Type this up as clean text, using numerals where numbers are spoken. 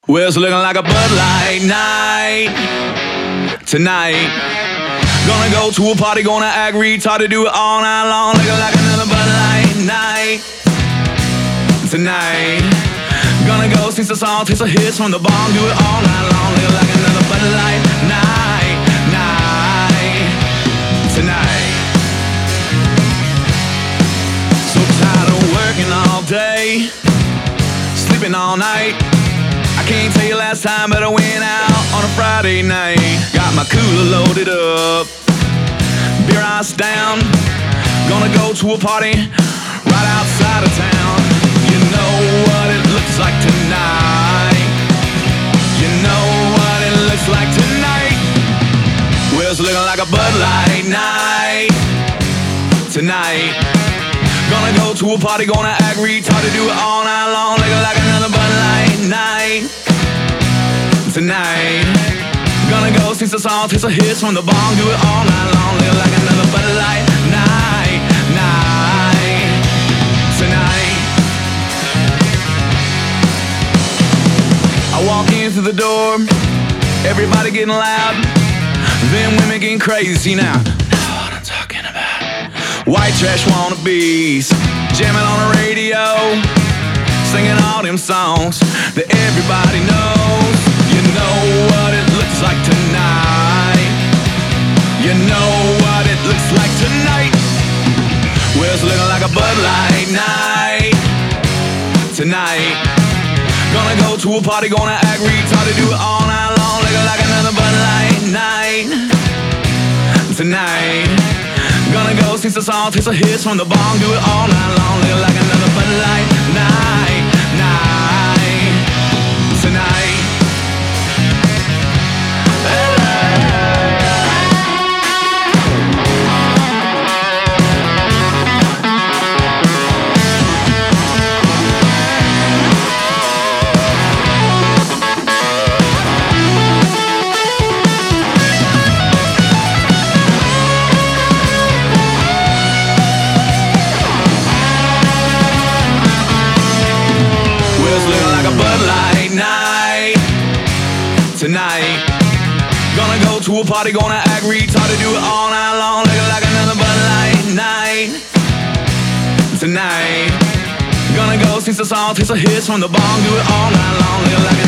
Well, it's looking like a Bud Light night tonight. Gonna go to a party, gonna act retarded, do it all night long. Looking like another Bud Light night tonight. Gonna go sing some songs, taste some hits from the bong, do it all night long. Looking like another Bud Light night tonight. So tired of working all day, sleeping all night. I can't tell you last time, but I went out on a Friday night. Got my cooler loaded up, beer ice down. Gonna go to a party right outside of town. You know what it looks like tonight. You know what it looks like tonight. Well, it's looking like a Bud Light night tonight. Gonna go to a party, gonna act retarded, do it all night long. Looking like another Bud Light night tonight. Gonna go sing some songs, taste some hits from the bong, do it all night long. Looking like another Bud Light night tonight. I walk in through the door, everybody getting loud, then women getting crazy now. That's what I'm talking about. White trash wannabes jamming on the radio, singing all them songs that everybody knows. You know what it looks like tonight. You know what it looks like tonight. Well, it's looking like a Bud Light night tonight. Gonna go to a party, gonna act retarded, do it all night long. Looking like another Bud Light night tonight. Gonna go sing some songs, taste some hits from the bong, do it all night long. Looking like another Bud Light night tonight. Tonight, gonna go to a party, gonna act retarded, do it all night long. Looking like another Bud Light night tonight. Gonna go sing some songs, taste some hits from the bong, do it all night long. Looking like